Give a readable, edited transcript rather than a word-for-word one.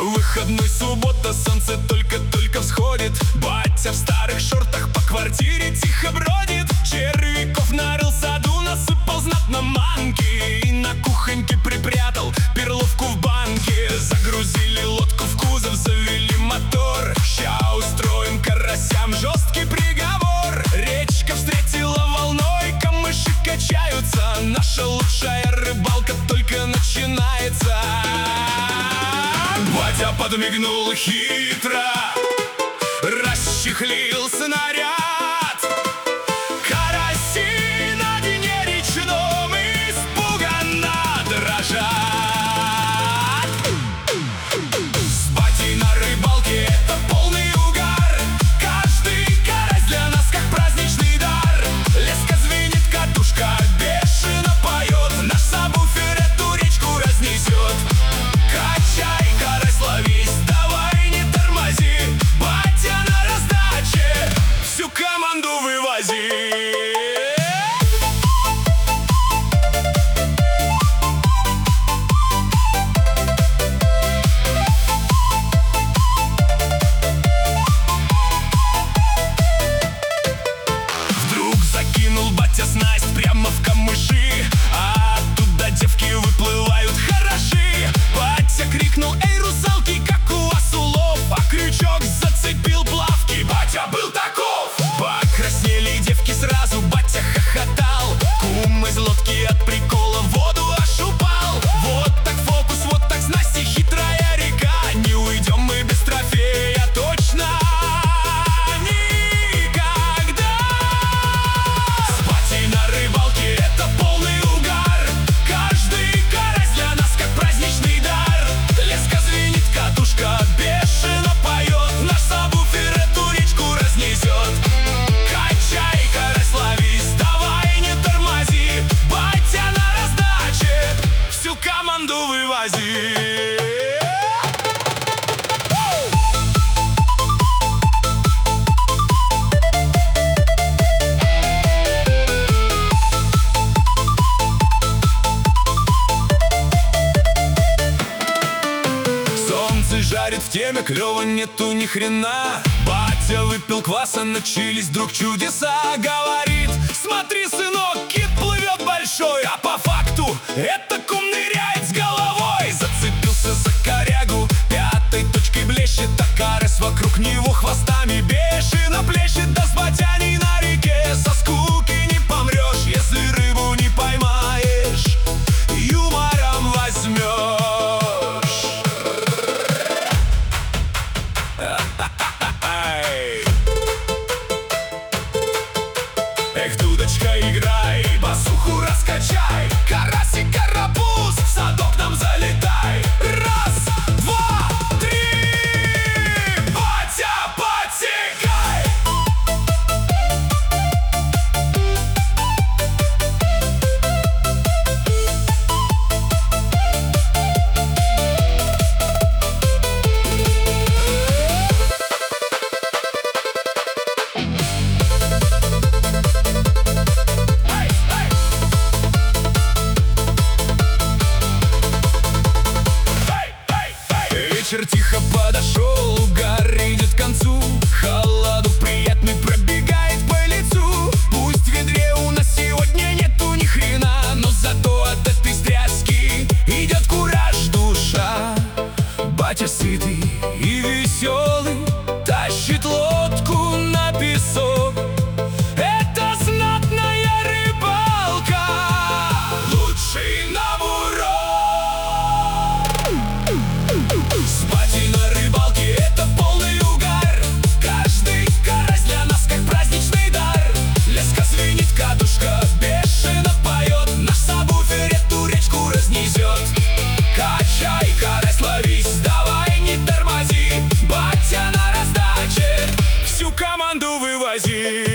Выходной, суббота, солнце только-только всходит. Батя в старых шортах по квартире тихо бродит. Червяков нарыл в саду, насыпал знатно манки и на кухоньке припрятал перловку в банке. Загрузили лодку в кузов, завели мотор. Ща устроим карасям жесткий приговор. Речка встретила волной, камыши качаются. Наша лучшая рыбалка только начинается. Батя подмигнул хитро, расчехлил снаряд. Караси на дне речном испуганно дрожат. С батей на рыбалке это полный угар. Каждый карась для нас как праздничный дар. Леска звенит, катушка бешено поет. Наш сабвуфер эту речку разнесет. Качай, карась, ловись, давай не тормози. Батя на раздаче, всю команду вывози. Вдруг закинул батя снасть прямо в камыши, а оттуда девки выплывают хороши. Батя крикнул: эй, русалки, как у вас улов? А крючок зацепил плавки, батя был таков. Покраснели девки сразу, батя хохотал. Кум из лодки от прикола в воду аж упал. Вот так фокус, вот так снасти, хитрая река. Не уйдем мы без трофея точно никогда. С батей на рыбалке это полный угар. Каждый карась для нас как праздничный дар. Леска звенит, катушка бешено поет. Наш сабвуфер эту речку разнесет. Качай, карась, ловись, давай не тормози. Батя на раздаче, всю команду вывози. Солнце жарит в теме, клёва нету ни хрена. Батя выпил кваса, начались вдруг чудеса. Говорит: смотри, сынок, кит плывет большой. А по факту это кум ныряет с головой. Зацепился за корягу, пятой точкой блещет. А карась вокруг него хвостами бешено плещет. Да с батяней на реке со скуки не помрешь, если рыбу не поймаешь, юмором возьмешь. Эх, дудочка, играй, басуху раскачай. Карасик, карапуз, в садок нам залетай. Раз, два, три, батя, подсекай. Вечер тихо подошел, угар идет к концу. Холодок приятный пробегает по лицу. Пусть в ведре у нас сегодня нету ни хрена, но зато от этой стряски идет кураж, душа. Батя сытый и веселый тащит лодку на песок. Это знатная рыбалка, лучший нам урок. С батей на рыбалке это полный угар. Каждый карась для нас как праздничный дар. Леска звенит, катушка бешено поет. Наш сабвуфер эту речку разнесет. Качай, карась, ловись, давай не тормози. Батя на раздаче, всю команду вывози.